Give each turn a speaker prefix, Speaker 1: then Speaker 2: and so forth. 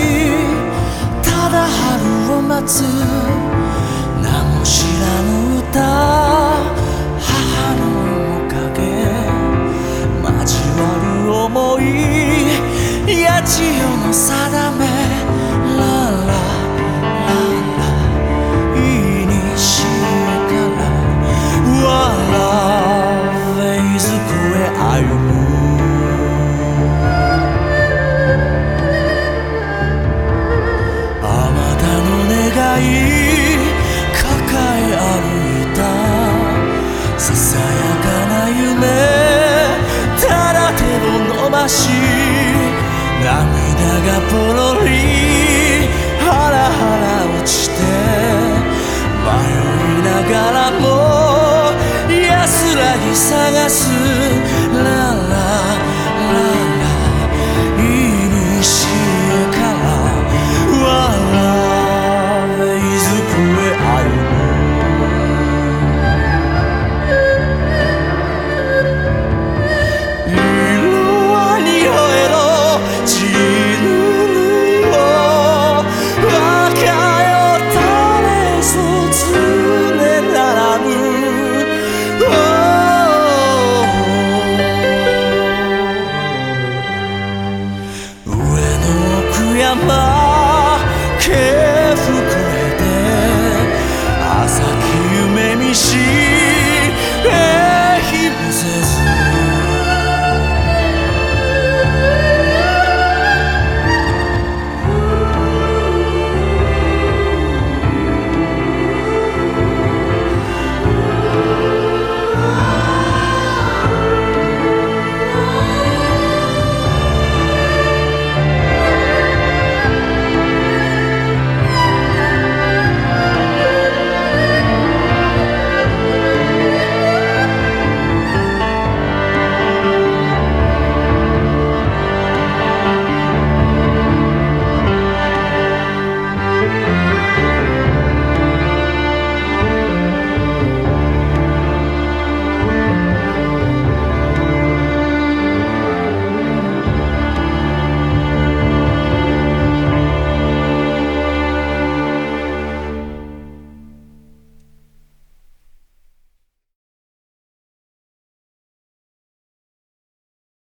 Speaker 1: ただ春を待つ名も知らぬ歌、母の面影交わる想い、八千代の定め、ララララいにしえからわらフェイズクへ歩む。抱え歩いたささやかな夢、ただ手を伸ばし涙がポロリハラハラ落ちて、迷いながらも安らぎ探す、ララララいにしえからわら山